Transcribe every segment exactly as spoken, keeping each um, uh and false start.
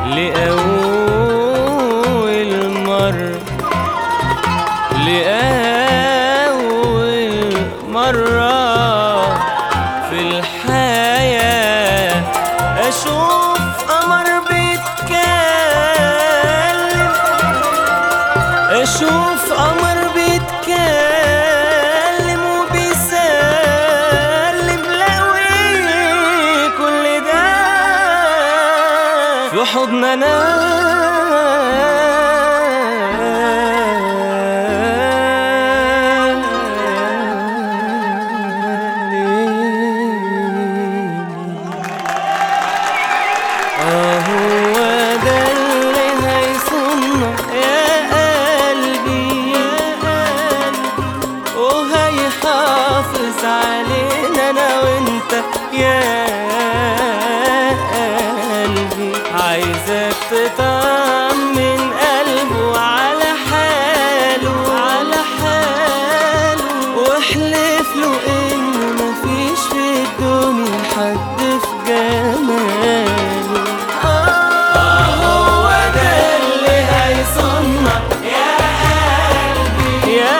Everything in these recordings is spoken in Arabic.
لأول مرة لأول مرة في الحياة أشوف قمر بيتكلم، أشوف قمر بيتكلم وبيسلم. لقوي كل ده في حضننا علينا انا وانت يا قلبي. عايزك تطمن قلبه على حاله على حاله، واحلف له ان مفيش في الدنيا حد في جماله. اه هو ده اللي هيصنع يا قلبي يا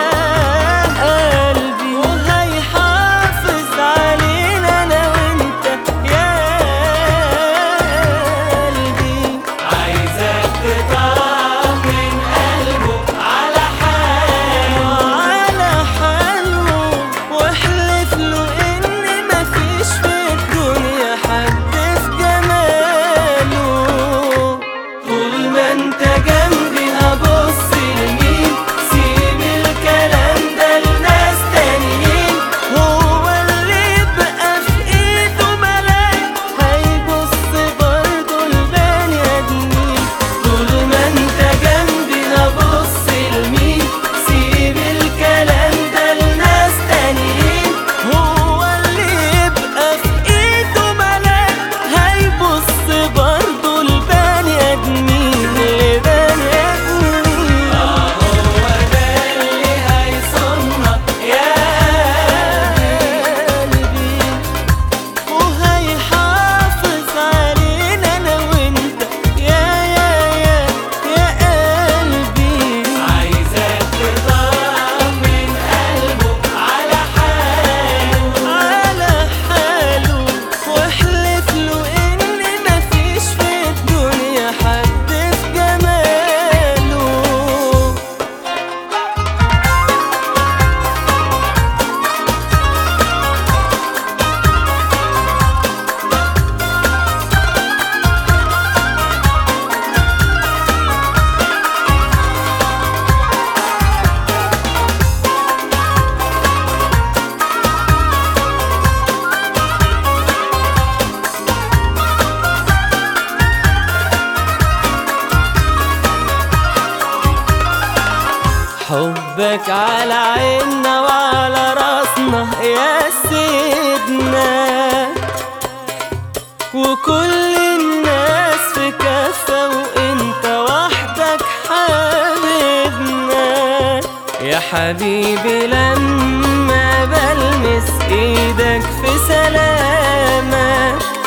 حبك على عيننا وعلى راسنا يا سيدنا، وكل الناس في كفة وانت وحدك حبيبنا. يا حبيبي لما بلمس ايدك في سلامك